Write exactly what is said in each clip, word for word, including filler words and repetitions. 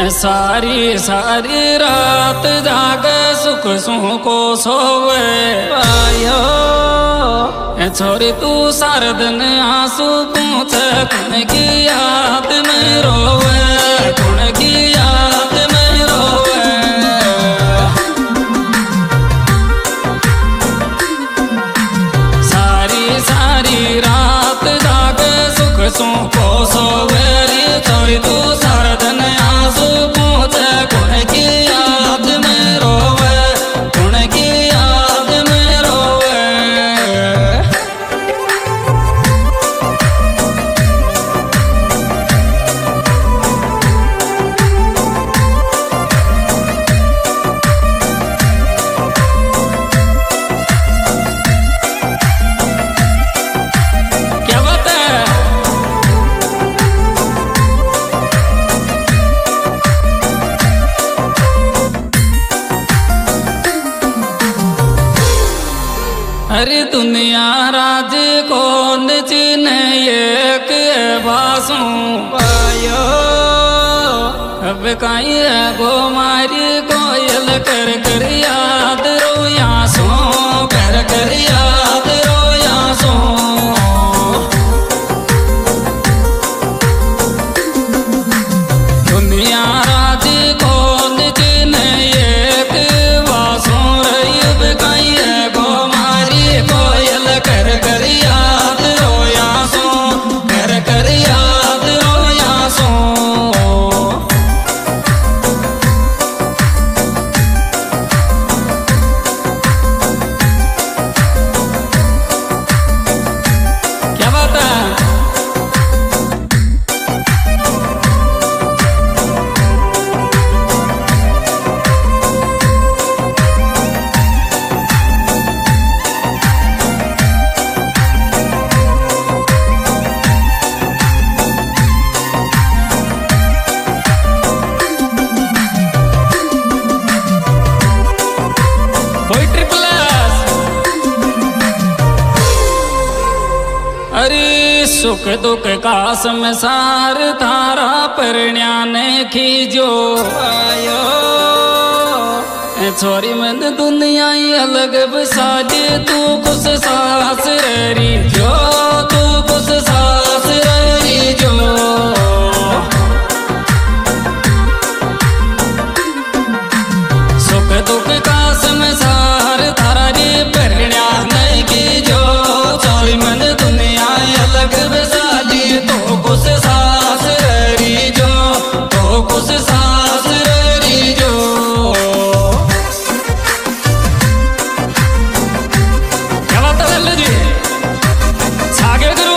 सारी सारी रात जागे सुख सुख को सोवे आयो छोरी तू सारे दिन आंसू पूछे कौन की याद में रोवे कौन की याद में रोवे सारी सारी रात जागे सुख सुख को सोवे रे छोरी तू सारे दिन आंसू पूछे कौन की याद में रोवे कौन की याद में रोवे क्या बात है। अरे दुनिया राज कौन चिन्ह एक बासू पायो अब कहीं गो मारी कोयल कर कर याद रोया सो कर कर याद रोया सो दुनिया राज कौन चिन्ह एक बासू रही अब कहीं गो कोयल कर कर याद रोया सो कर कर याद रोया सो क्या बात है। अरे सुख दुख का संसार तारा परण्याने खीजो आयो छोरी मन दुनिया अलग बसाजे तू कुछ सास रही जो तू कुछ सास रही जो सुख दुख का संसार तारा रे परण्याने खीजो छोरी मन दुनिया अलग बसाली तो कुछ सास रही जो तो कुछ सास रही जो क्या बात है लल्लू जी छागे करो।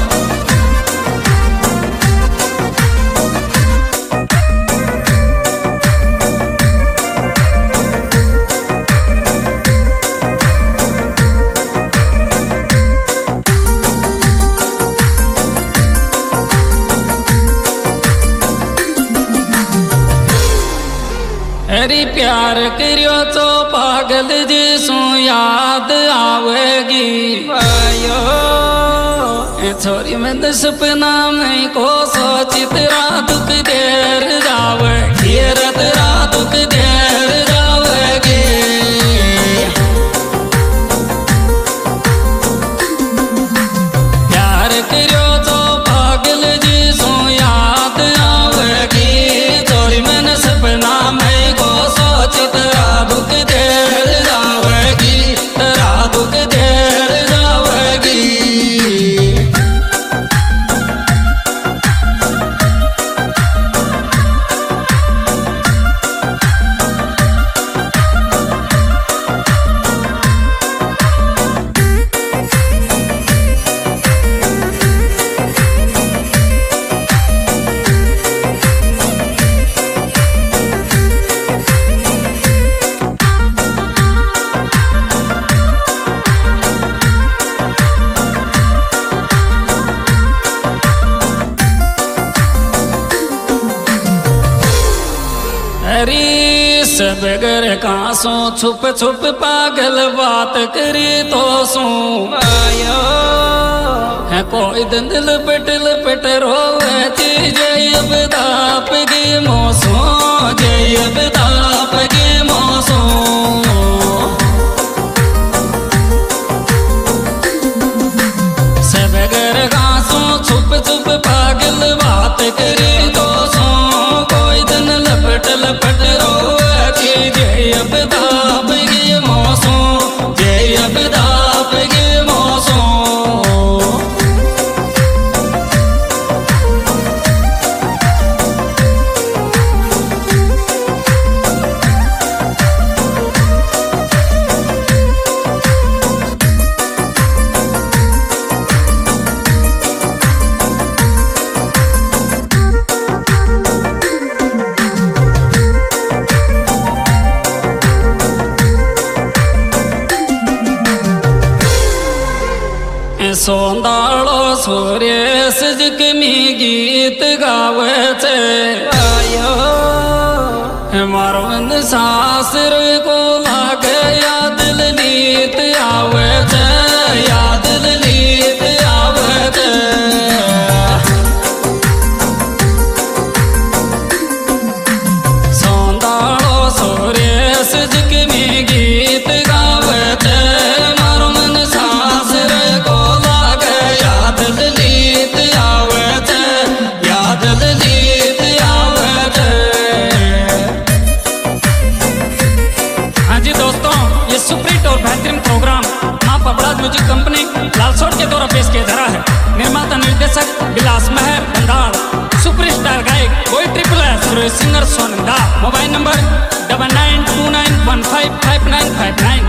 अरे प्यार करियो तो पागल जिसू याद आवेगी आयो छोरी में सपना में को सोचित रात देर जावेगी रात रात देर जावेगी प्यार करियो तो पागल जिसू याद आवेगी छोरी में सपना में सोचित राधुक देर जावेगी राधुक देर जावेगी अरे सब घर कासों छुप छुप पागल बात करी तो सू आयो है कोई दिल पट लपट रोवे चीज अब दाप की मौसम गीत गावे छे आयो मारो मन सासर को लागे याद नीत आवे छे याद नीत आवे छे सोंदाड़ो सोरेस जिक में गीत गावे छे मारो मन सासर को लागे याद नीत आवे छे याद नीत आवे छे। हाँ जी दोस्तों, ये सुपरहिट और बेहतरीन प्रोग्राम माँ पबड़ाज म्यूजिक कंपनी लालसोट के द्वारा पेश किया जा रहा है। निर्माता निर्देशक बिलास महर बंदाल, सुपरस्टार गायक कोई ट्रिपल एस सुरेश सिंगर सोनंदा। Mobile number double nine two nine one five five nine five nine.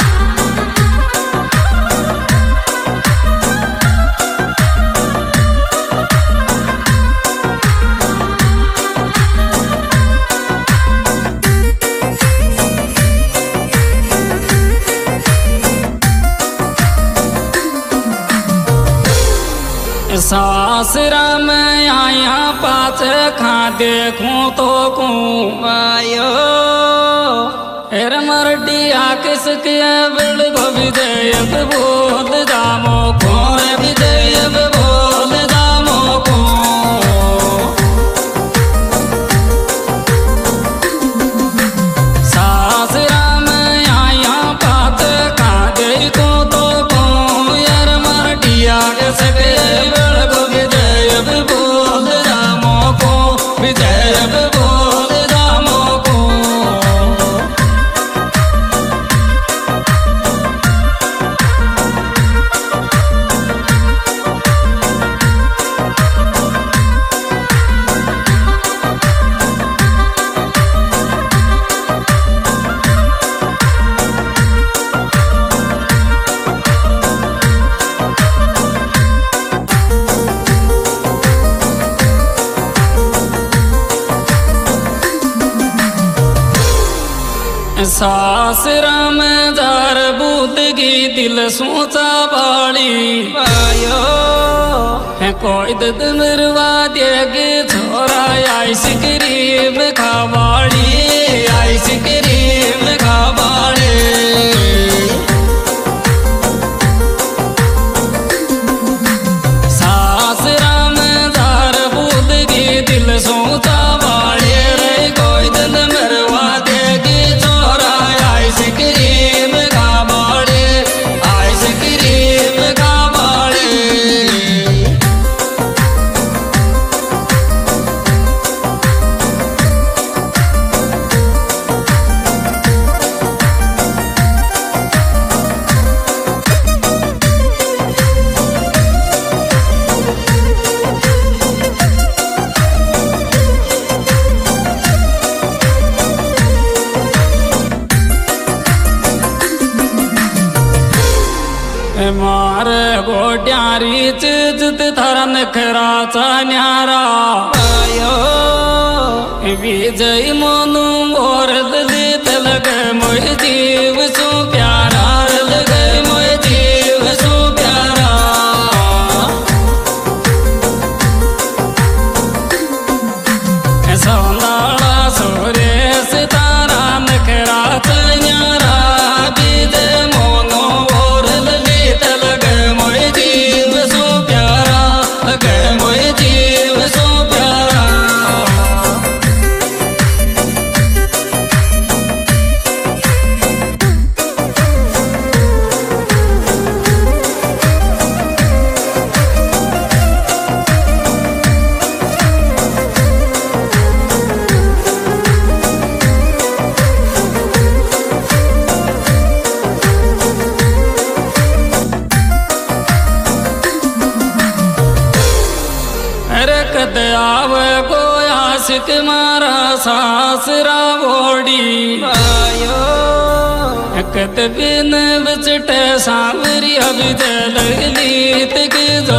सासरा में आया पास खा देखूं तो कूं आयो एर मरडिया किसके बिल को विजय बोल जामो कौन विजय बोल जामो को सासरा में आया पास खा देखूं तो कूं एर मरडिया किसके सासरा में जार बूदगी दिल सोचा बाड़ी आयो है कोई दद मरवा देगे छोरा आइसक्रीम खावाड़ी आइसक्रीम खावाड़ी सासरा में जार बूदगी दिल सोचा बाड़ी रे कोई दद मरवा देगे आइसक्रीम खावाड़े आइसक्रीम खावाड़े। मारे गोड्यारी चित थारा नखरा चा न्यारा आयो विजय मोनू और दलित लगे मोह जीव सो प्यारा लगे मोह जीव सो प्यारा सौंदाड़ा सुरेश तारा नखरा चा न्यारा विजय मोनू आवे को आशिक मारा सासरा बोड़ी आयो कत बिन बचटे सांवरी अभी जल लीत की